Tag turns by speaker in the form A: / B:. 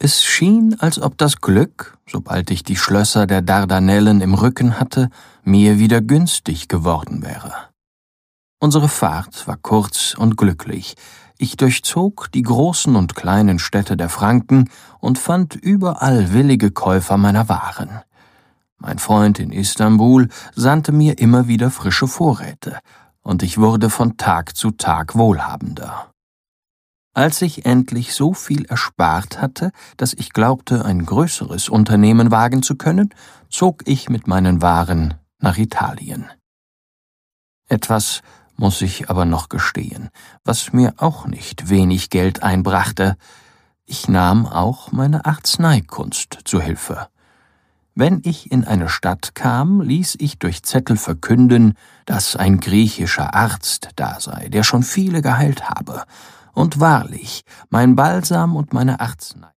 A: Es schien, als ob das Glück, sobald ich die Schlösser der Dardanellen im Rücken hatte, mir wieder günstig geworden wäre. Unsere Fahrt war kurz und glücklich. Ich durchzog die großen und kleinen Städte der Franken und fand überall willige Käufer meiner Waren. Mein Freund in Istanbul sandte mir immer wieder frische Vorräte, und ich wurde von Tag zu Tag wohlhabender. Als ich endlich so viel erspart hatte, dass ich glaubte, ein größeres Unternehmen wagen zu können, zog ich mit meinen Waren nach Italien. Etwas muss ich aber noch gestehen, was mir auch nicht wenig Geld einbrachte: Ich nahm auch meine Arzneikunst zu Hilfe. Wenn ich in eine Stadt kam, ließ ich durch Zettel verkünden, dass ein griechischer Arzt da sei, der schon viele geheilt habe. Und wahrlich, mein Balsam und meine Arznei